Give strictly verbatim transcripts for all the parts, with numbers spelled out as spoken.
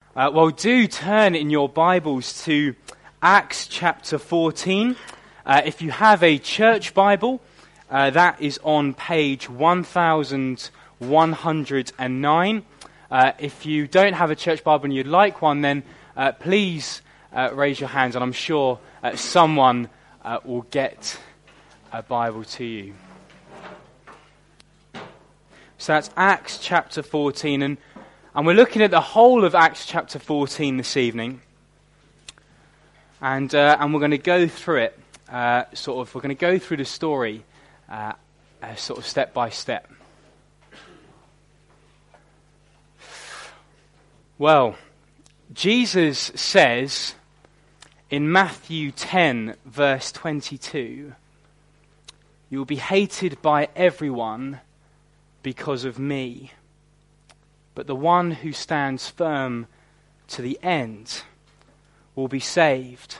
Uh, well, do turn in your Bibles to Acts chapter fourteen. Uh, if you have a church Bible, uh, that is on page one thousand one hundred nine. Uh, if you don't have a church Bible and you'd like one, then uh, please uh, raise your hands, and I'm sure uh, someone uh, will get a Bible to you. So that's Acts chapter fourteen, and And we're looking at the whole of Acts chapter fourteen this evening. And uh, and we're going to go through it, uh, sort of, we're going to go through the story uh, uh, sort of step by step. Well, Jesus says in Matthew ten, verse twenty-two, "You will be hated by everyone because of me. But the one who stands firm to the end will be saved."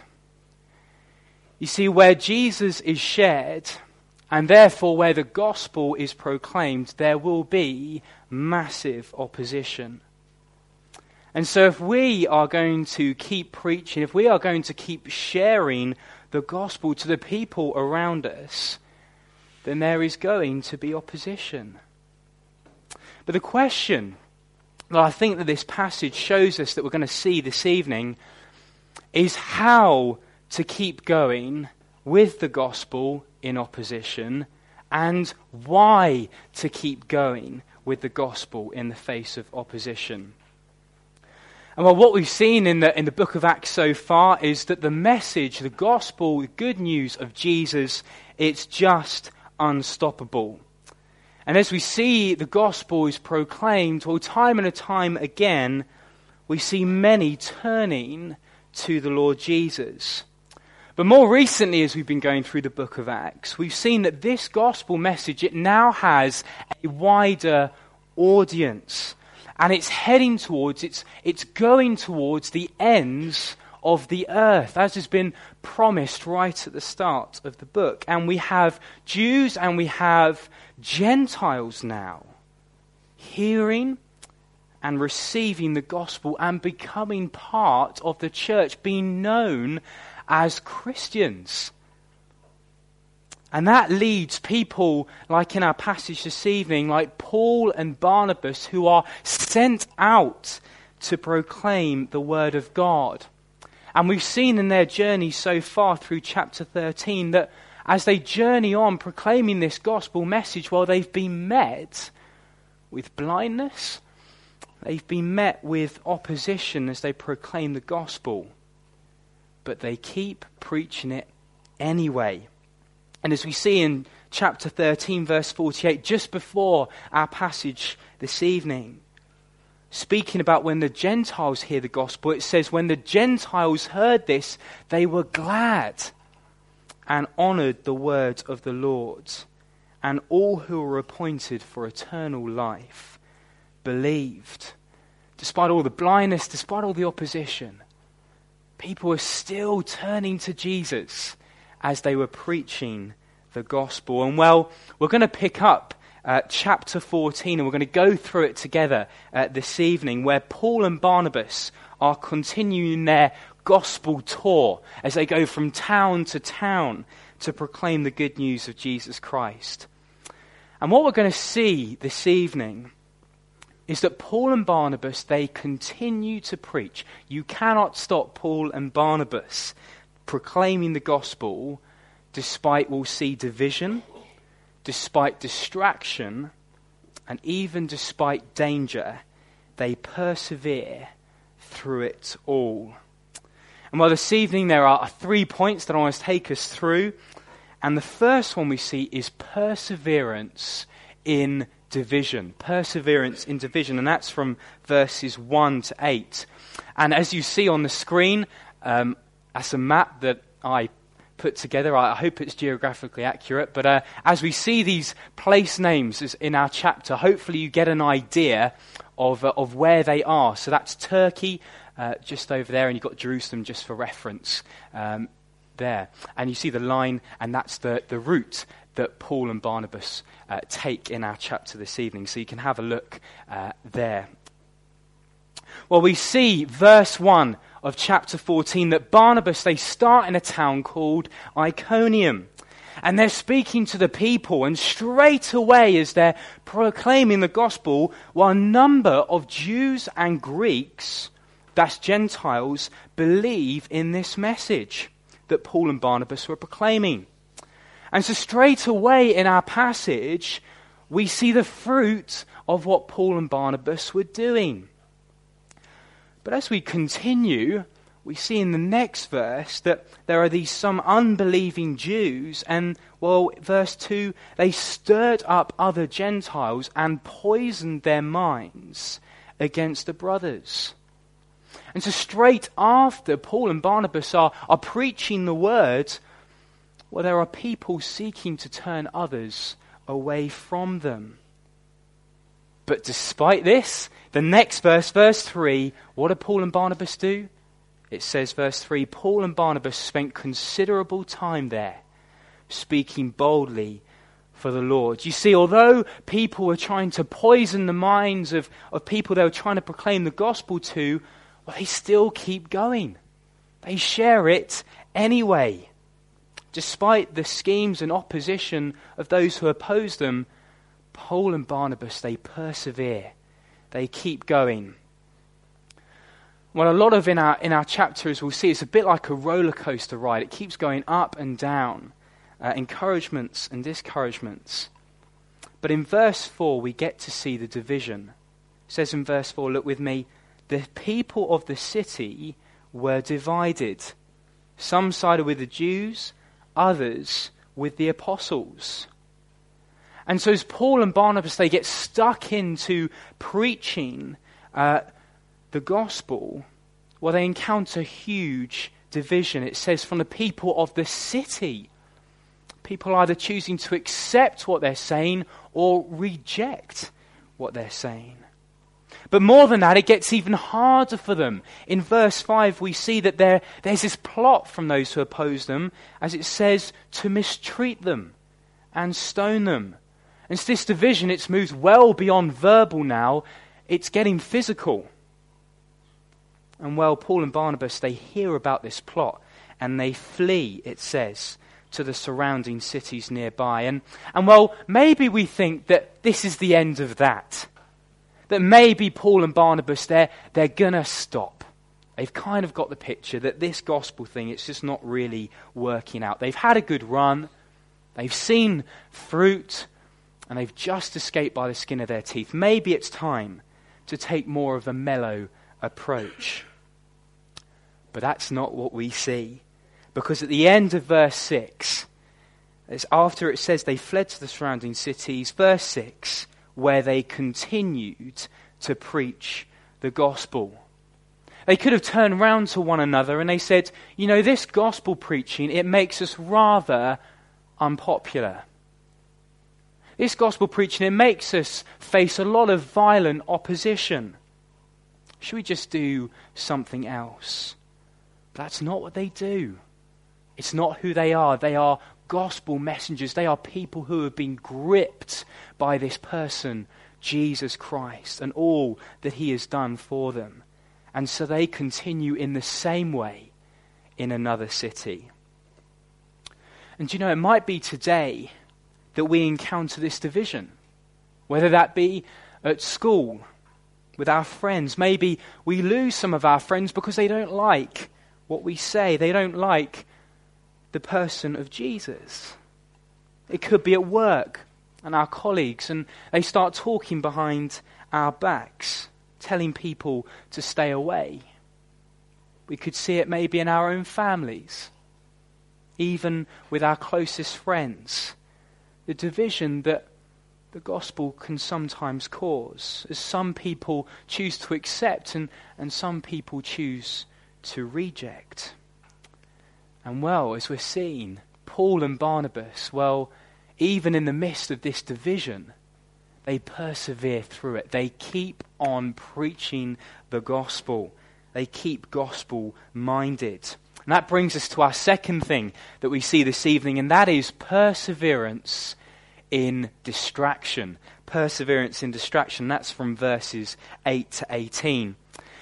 You see, where Jesus is shared, and therefore where the gospel is proclaimed, there will be massive opposition. And so if we are going to keep preaching, if we are going to keep sharing the gospel to the people around us, then there is going to be opposition. But the question that I think that this passage shows us that we're going to see this evening is how to keep going with the gospel in opposition, and why to keep going with the gospel in the face of opposition. And well, what we've seen in the in the book of Acts so far is that the message, the gospel, the good news of Jesus, it's just unstoppable. And as we see the gospel is proclaimed, well, time and time again, we see many turning to the Lord Jesus. But more recently, as we've been going through the book of Acts, we've seen that this gospel message, it now has a wider audience. And it's heading towards, it's, it's going towards the ends of the earth, as has been promised right at the start of the book. And we have Jews and we have Gentiles now hearing and receiving the gospel and becoming part of the church, being known as Christians. And that leads people, like in our passage this evening, like Paul and Barnabas, who are sent out to proclaim the word of God. And we've seen in their journey so far through chapter thirteen that as they journey on proclaiming this gospel message, well, they've been met with blindness. They've been met with opposition as they proclaim the gospel. But they keep preaching it anyway. And as we see in chapter thirteen, verse forty-eight, just before our passage this evening, speaking about when the Gentiles hear the gospel, it says, when the Gentiles heard this, they were glad and honored the word of the Lord. And all who were appointed for eternal life believed. Despite all the blindness, despite all the opposition, people were still turning to Jesus as they were preaching the gospel. And well, we're going to pick up uh, chapter fourteen, and we're going to go through it together uh, this evening, where Paul and Barnabas are continuing their gospel tour as they go from town to town to proclaim the good news of Jesus Christ. And what we're going to see this evening is that Paul and Barnabas, they continue to preach. You cannot stop Paul and Barnabas proclaiming the gospel despite, we'll see, division, despite distraction, and even despite danger. They persevere through it all. And well, this evening there are three points that I want to take us through. And the first one we see is perseverance in division. Perseverance in division. And that's from verses one to eight. And as you see on the screen, um, that's a map that I put together. I hope it's geographically accurate. But uh, as we see these place names in our chapter, hopefully you get an idea of uh, of where they are. So that's Turkey, uh, just over there, and you've got Jerusalem just for reference um, there. And you see the line, and that's the, the route that Paul and Barnabas uh, take in our chapter this evening. So you can have a look uh, there. Well, we see verse one of chapter fourteen that Barnabas, they start in a town called Iconium. And they're speaking to the people, and straight away as they're proclaiming the gospel, well, a number of Jews and Greeks, that's Gentiles, believe in this message that Paul and Barnabas were proclaiming. And so straight away in our passage, we see the fruit of what Paul and Barnabas were doing. But as we continue, we see in the next verse that there are these some unbelieving Jews, and, well, verse two, they stirred up other Gentiles and poisoned their minds against the brothers. And so straight after Paul and Barnabas are, are preaching the word, well, there are people seeking to turn others away from them. But despite this, the next verse, verse three, what do Paul and Barnabas do? It says, verse three, Paul and Barnabas spent considerable time there, speaking boldly for the Lord. You see, although people were trying to poison the minds of, of people they were trying to proclaim the gospel to, well, they still keep going. They share it anyway. Despite the schemes and opposition of those who oppose them, Paul and Barnabas, they persevere. They keep going. Well, a lot of in our in our chapters we'll see it's a bit like a roller coaster ride. It keeps going up and down, uh, encouragements and discouragements. But in verse four we get to see the division. It says in verse four, look with me, the people of the city were divided. Some sided with the Jews, others with the apostles. And so as Paul and Barnabas, they get stuck into preaching uh, the gospel, well, they encounter huge division. It says from the people of the city. People either choosing to accept what they're saying or reject what they're saying. But more than that, it gets even harder for them. In verse five, we see that there, there's this plot from those who oppose them, as it says, to mistreat them and stone them. And it's this division, it's moved well beyond verbal now. It's getting physical. And well, Paul and Barnabas, they hear about this plot and they flee, it says, to the surrounding cities nearby. And, and well, maybe we think that this is the end of that. That maybe Paul and Barnabas, they're, they're going to stop. They've kind of got the picture that this gospel thing, it's just not really working out. They've had a good run. They've seen fruit. And they've just escaped by the skin of their teeth. Maybe it's time to take more of a mellow approach. But that's not what we see. Because at the end of verse six, it's after it says they fled to the surrounding cities, verse six, where they continued to preach the gospel. They could have turned round to one another and they said, you know, this gospel preaching, it makes us rather unpopular. This gospel preaching, it makes us face a lot of violent opposition. Should we just do something else? That's not what they do. It's not who they are. They are gospel messengers. They are people who have been gripped by this person, Jesus Christ, and all that he has done for them. And so they continue in the same way in another city. And you know, it might be today that we encounter this division, whether that be at school, with our friends. Maybe we lose some of our friends because they don't like what we say. They don't like the person of Jesus. It could be at work and our colleagues, and they start talking behind our backs, telling people to stay away. We could see it maybe in our own families, even with our closest friends. The division that the gospel can sometimes cause, as some people choose to accept and, and some people choose to reject. And well, as we're seeing, Paul and Barnabas, well, even in the midst of this division, they persevere through it. They keep on preaching the gospel. They keep gospel-minded. And that brings us to our second thing that we see this evening, and that is perseverance in distraction. Perseverance in distraction. That's from verses eight to eighteen.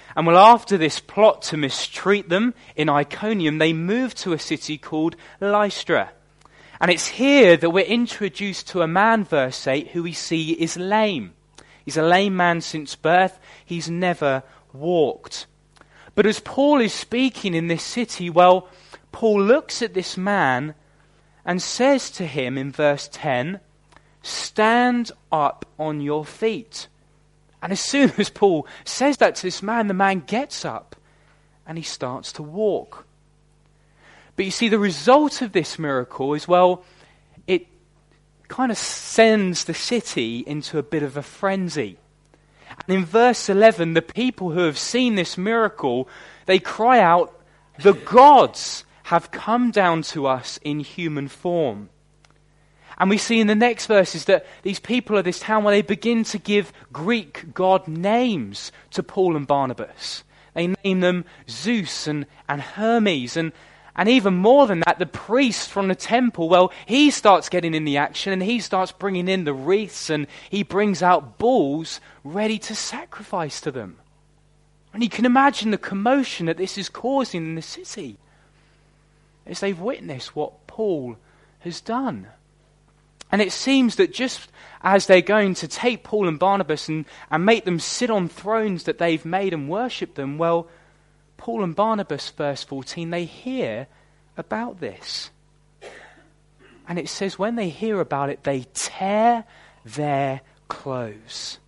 And well, after this plot to mistreat them in Iconium, they moved to a city called Lystra. And it's here that we're introduced to a man, verse eight, who we see is lame. He's a lame man since birth. He's never walked. But as Paul is speaking in this city, well, Paul looks at this man and says to him in verse ten, "Stand up on your feet." And as soon as Paul says that to this man, the man gets up and he starts to walk. But you see, the result of this miracle is, well, it kind of sends the city into a bit of a frenzy. And in verse eleven, the people who have seen this miracle, they cry out, "The gods have come down to us in human form." And we see in the next verses that these people of this town, where they begin to give Greek god names to Paul and Barnabas. They name them Zeus and, and Hermes. And, and even more than that, the priest from the temple, well, he starts getting in the action and he starts bringing in the wreaths and he brings out bulls ready to sacrifice to them. And you can imagine the commotion that this is causing in the city as they've witnessed what Paul has done. And it seems that just as they're going to take Paul and Barnabas and, and make them sit on thrones that they've made and worship them, well, Paul and Barnabas, verse fourteen, they hear about this. And it says when they hear about it, they tear their clothes.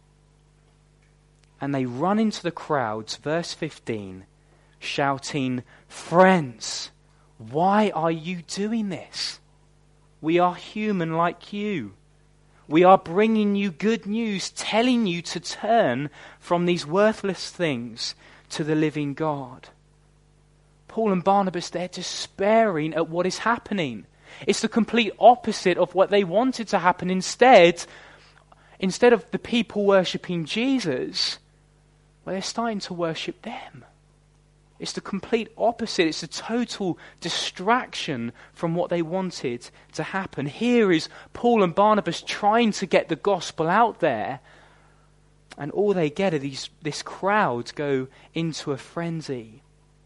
And they run into the crowds, verse fifteen, shouting, "Friends, why are you doing this? We are human like you. We are bringing you good news, telling you to turn from these worthless things to the living God." Paul and Barnabas, they're despairing at what is happening. It's the complete opposite of what they wanted to happen. Instead, instead of the people worshipping Jesus, well, they're starting to worship them. It's the complete opposite. It's a total distraction from what they wanted to happen. Here is Paul and Barnabas trying to get the gospel out there, and all they get are these, this crowd go into a frenzy.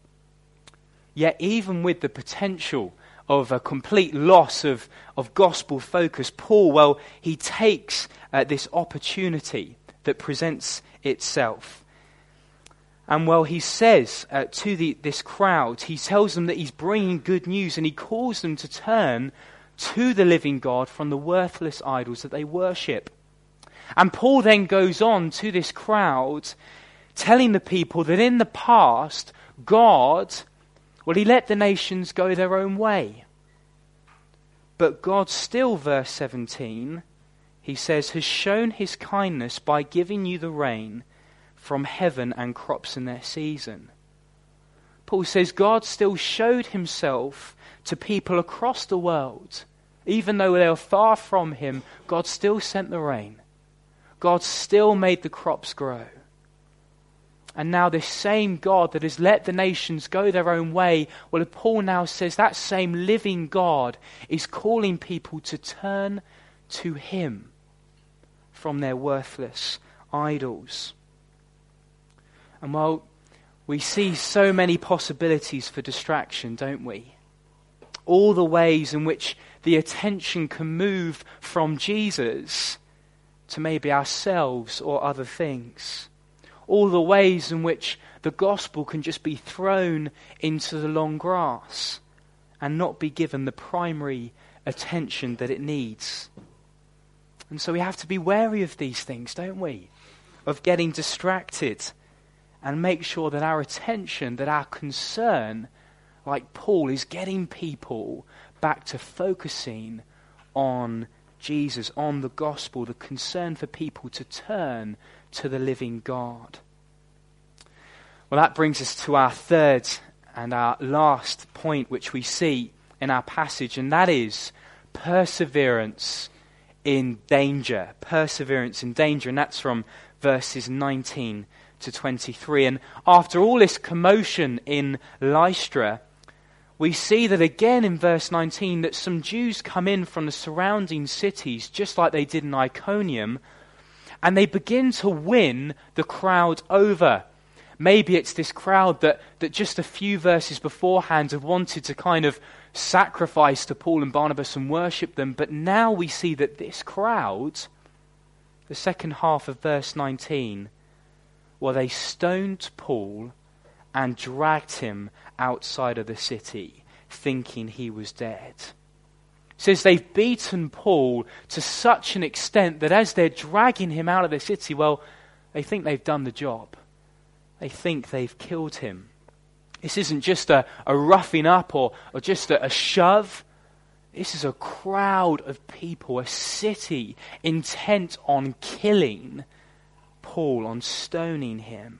Yet even with the potential of a complete loss of, of gospel focus, Paul, well, he takes uh, this opportunity that presents itself. And well, he says uh, to the, this crowd, he tells them that he's bringing good news and he calls them to turn to the living God from the worthless idols that they worship. And Paul then goes on to this crowd, telling the people that in the past, God, well, he let the nations go their own way. But God still, verse seventeen, he says, has shown his kindness by giving you the rain from heaven and crops in their season. Paul says God still showed himself to people across the world. Even though they were far from him, God still sent the rain. God still made the crops grow. And now this same God that has let the nations go their own way, well, Paul now says that same living God is calling people to turn to him from their worthless idols. And well, we see so many possibilities for distraction, don't we? All the ways in which the attention can move from Jesus to maybe ourselves or other things. All the ways in which the gospel can just be thrown into the long grass and not be given the primary attention that it needs. And so we have to be wary of these things, don't we? Of getting distracted. And make sure that our attention, that our concern, like Paul, is getting people back to focusing on Jesus, on the gospel, the concern for people to turn to the living God. Well, that brings us to our third and our last point which we see in our passage, and that is perseverance in danger. Perseverance in danger, and that's from verses nineteen to twenty-three. And after all this commotion in Lystra, we see that again in verse nineteen that some Jews come in from the surrounding cities, just like they did in Iconium, and they begin to win the crowd over. Maybe it's this crowd that, that just a few verses beforehand have wanted to kind of sacrifice to Paul and Barnabas and worship them. But now we see that this crowd, the second half of verse nineteen, well, they stoned Paul and dragged him outside of the city, thinking he was dead. It says they've beaten Paul to such an extent that as they're dragging him out of the city, well, they think they've done the job. They think they've killed him. This isn't just a, a roughing up or, or just a, a shove. This is a crowd of people, a city intent on killing Paul, on stoning him.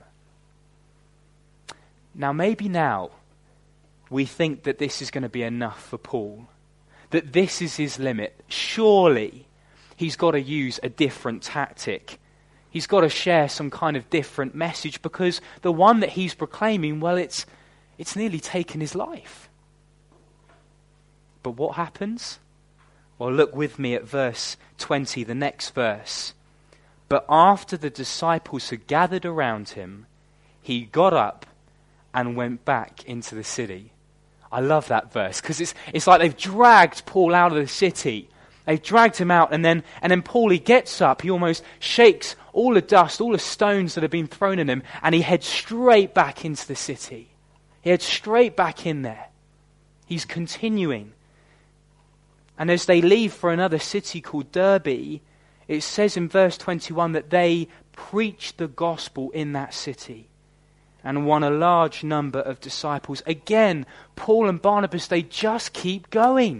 Now, maybe now we think that this is going to be enough for Paul, that this is his limit. Surely he's got to use a different tactic. He's got to share some kind of different message, because the one that he's proclaiming, well, it's it's nearly taken his life. But what happens? Well, look with me at verse twenty, the next verse. But after the disciples had gathered around him, he got up and went back into the city. I love that verse, because it's it's like they've dragged Paul out of the city. They've dragged him out, and then and then Paul, he gets up, he almost shakes all the dust, all the stones that have been thrown at him, and he heads straight back into the city. He heads straight back in there. He's continuing. And as they leave for another city called Derbe, it says in verse twenty-one that they preached the gospel in that city and won a large number of disciples. Again, Paul and Barnabas, they just keep going.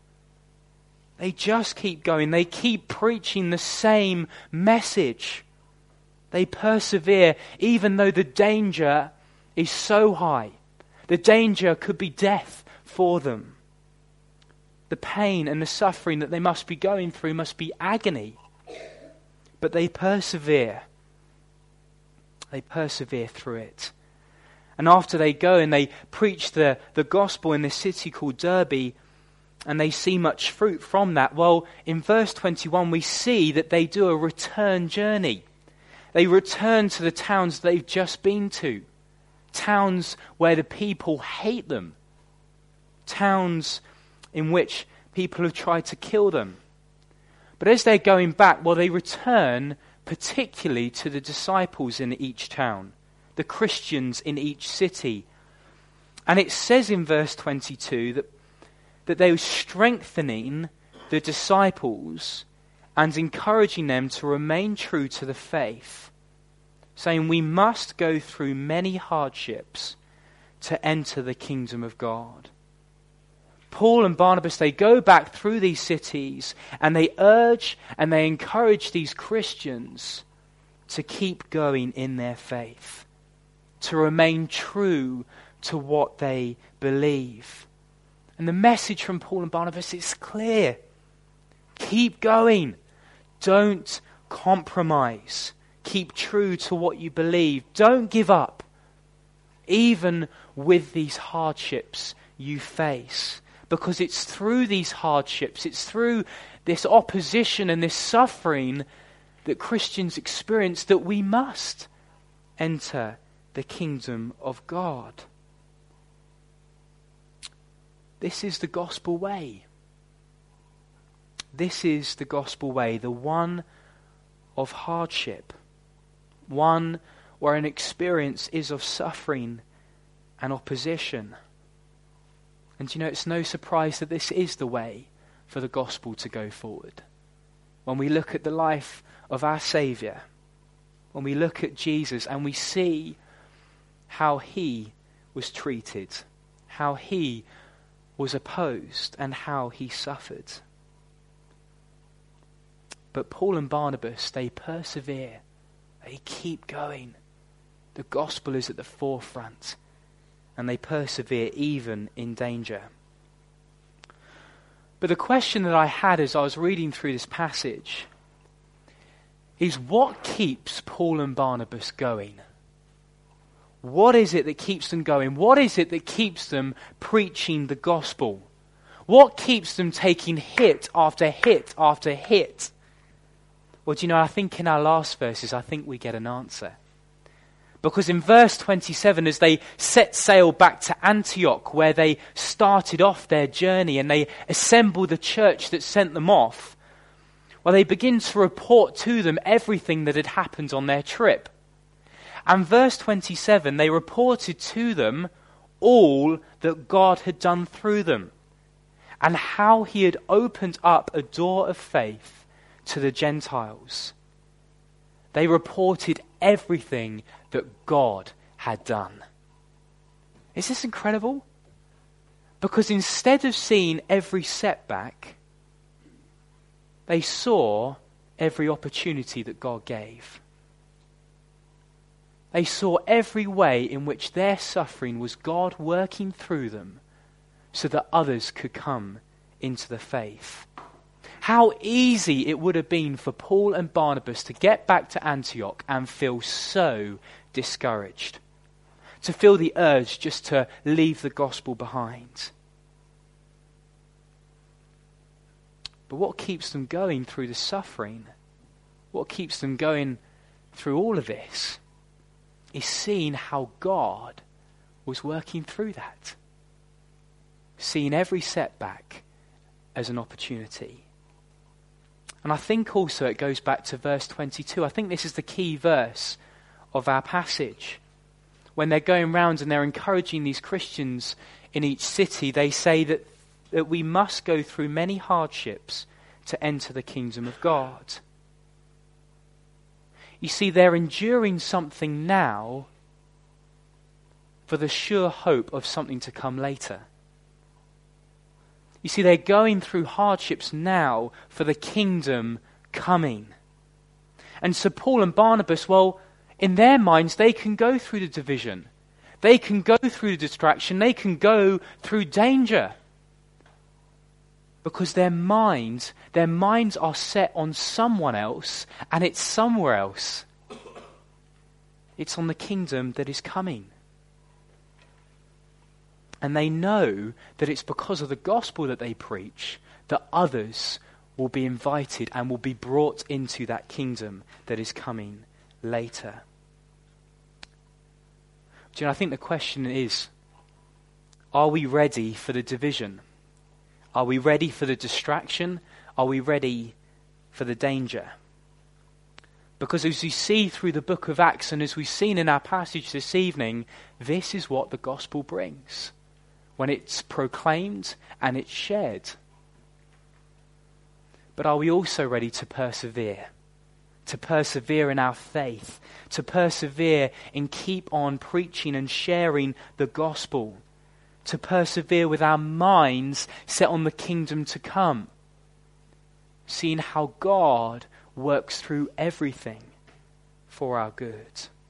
They just keep going. They keep preaching the same message. They persevere even though the danger is so high. The danger could be death for them. The pain and the suffering that they must be going through must be agony. But they persevere. They persevere through it. And after they go and they preach the, the gospel in this city called Derbe, and they see much fruit from that, well, in verse twenty-one we see that they do a return journey. They return to the towns they've just been to. Towns where the people hate them. Towns in which people have tried to kill them. But as they're going back, well, they return particularly to the disciples in each town, the Christians in each city. And it says in verse twenty-two that, that they were strengthening the disciples and encouraging them to remain true to the faith, saying we must go through many hardships to enter the kingdom of God. Paul and Barnabas, they go back through these cities and they urge and they encourage these Christians to keep going in their faith, to remain true to what they believe. And the message from Paul and Barnabas is clear. Keep going. Don't compromise. Keep true to what you believe. Don't give up, even with these hardships you face. Because it's through these hardships, it's through this opposition and this suffering that Christians experience that we must enter the kingdom of God. This is the gospel way. This is the gospel way, the one of hardship, one where an experience is of suffering and opposition. And you know, it's no surprise that this is the way for the gospel to go forward. When we look at the life of our Saviour, when we look at Jesus and we see how he was treated, how he was opposed, and how he suffered. But Paul and Barnabas, they persevere. They keep going. The gospel is at the forefront. And they persevere even in danger. But the question that I had as I was reading through this passage is, what keeps Paul and Barnabas going? What is it that keeps them going? What is it that keeps them preaching the gospel? What keeps them taking hit after hit after hit? Well, do you know, I think in our last verses, I think we get an answer. Because in verse twenty-seven, as they set sail back to Antioch, where they started off their journey and they assemble the church that sent them off, well, they begin to report to them everything that had happened on their trip. And verse twenty-seven, they reported to them all that God had done through them and how he had opened up a door of faith to the Gentiles. They reported everything that God had done. Is this incredible? Because instead of seeing every setback, they saw every opportunity that God gave. They saw every way in which their suffering was God working through them so that others could come into the faith. How easy it would have been for Paul and Barnabas to get back to Antioch and feel so discouraged, to feel the urge just to leave the gospel behind. But what keeps them going through the suffering, what keeps them going through all of this, is seeing how God was working through that. Seeing every setback as an opportunity. And I think also it goes back to verse twenty-two. I think this is the key verse of our passage. When they're going round and they're encouraging these Christians in each city, they say that, that we must go through many hardships to enter the kingdom of God. You see, they're enduring something now for the sure hope of something to come later. You see, they're going through hardships now for the kingdom coming. And so Paul and Barnabas, well, in their minds, they can go through the division. They can go through the distraction. They can go through danger. Because their minds, their minds are set on someone else, and it's somewhere else. It's on the kingdom that is coming. And they know that it's because of the gospel that they preach that others will be invited and will be brought into that kingdom that is coming later. Do you know, I think the question is, are we ready for the division? Are we ready for the distraction? Are we ready for the danger? Because as we see through the book of Acts and as we've seen in our passage this evening, this is what the gospel brings when it's proclaimed and it's shared. But are we also ready to persevere? To persevere in our faith, to persevere in keep on preaching and sharing the gospel, to persevere with our minds set on the kingdom to come, seeing how God works through everything for our good.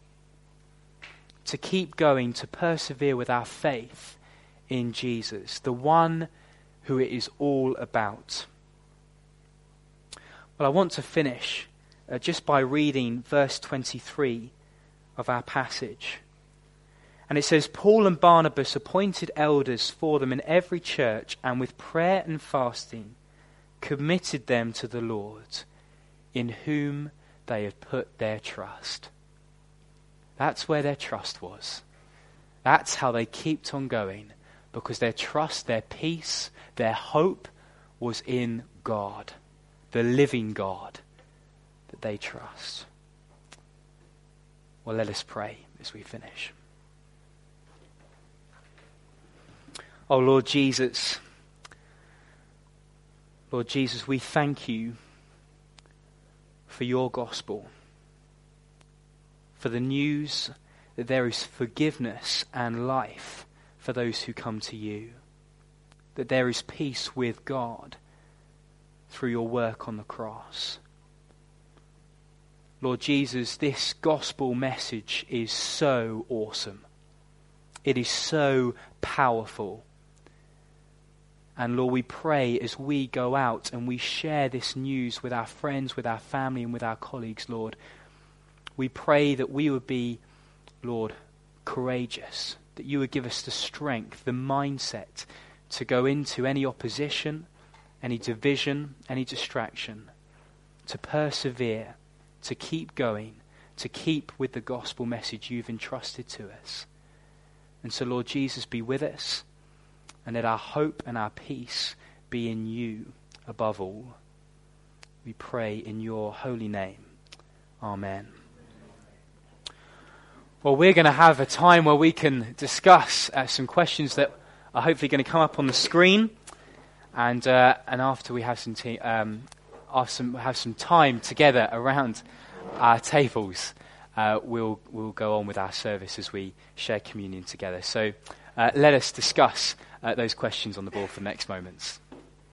To keep going, to persevere with our faith in Jesus, the one who it is all about. Well, I want to finish uh, just by reading verse twenty-three of our passage. And it says, Paul and Barnabas appointed elders for them in every church, and with prayer and fasting committed them to the Lord, in whom they had put their trust. That's where their trust was. That's how they kept on going, because their trust, their peace, their hope was in God, the living God that they trust. Well, let us pray as we finish. Oh, Lord Jesus, Lord Jesus, we thank you for your gospel, for the news that there is forgiveness and life for those who come to you, that there is peace with God through your work on the cross. Lord Jesus, this gospel message is so awesome. It is so powerful. And Lord, we pray as we go out and we share this news with our friends, with our family and with our colleagues, Lord, we pray that we would be, Lord, courageous, that you would give us the strength, the mindset to go into any opposition, any division, any distraction, to persevere, to keep going, to keep with the gospel message you've entrusted to us. And so, Lord Jesus, be with us, and let our hope and our peace be in you above all. We pray in your holy name. Amen. Well, we're going to have a time where we can discuss uh, some questions that are hopefully going to come up on the screen, and uh, and after we have some, te- um, have some have some time together around our tables, uh, we'll we'll go on with our service as we share communion together. So uh, let us discuss uh, those questions on the board for the next moments.